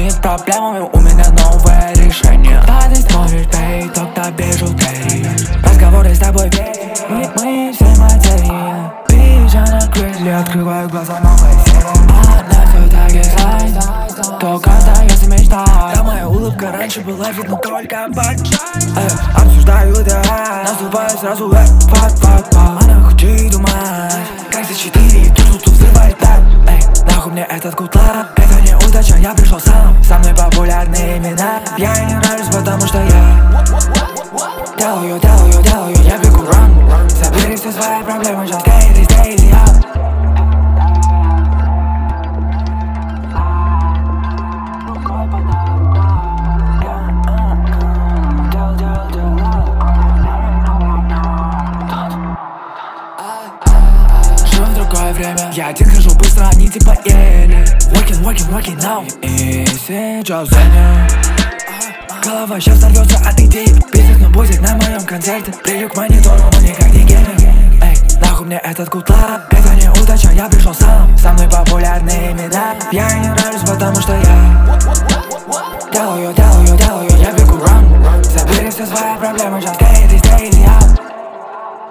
звонит с проблемами, у меня новое решение. А ты смотришь TikTok, тебе жутери. Разговоры с тобой верь, мы все материи. Пижана Гризли, открываю глаза, новая серия. Она все так и знает, только остается мечта. Да, моя улыбка раньше была видна только подчай. Обсуждаю идеал, наступаю сразу, фак. Она хочет думать, как за 4, тут взрывает так. Нахуй мне этот кутлар, это не удача, я пришел сам. Со мной популярные имена, я не нравлюсь, потому что я делаю, я бегу ран. Забери все свои проблемы, just stay easy up. Живу в другое время, я один хожу быстро, они типа еле. Working now. И сейчас зайнят. Голова сейчас взорвется от идей. Бизнес не будет на моем концерте. Прилег к монитору, но никак не гейминг. Эй, нахуй мне этот кутлар, это не удача, я пришел сам. Со мной популярные имена, я не нравлюсь, потому что я делаю, я бегу ран. Забери все свои проблемы, just stay easy up.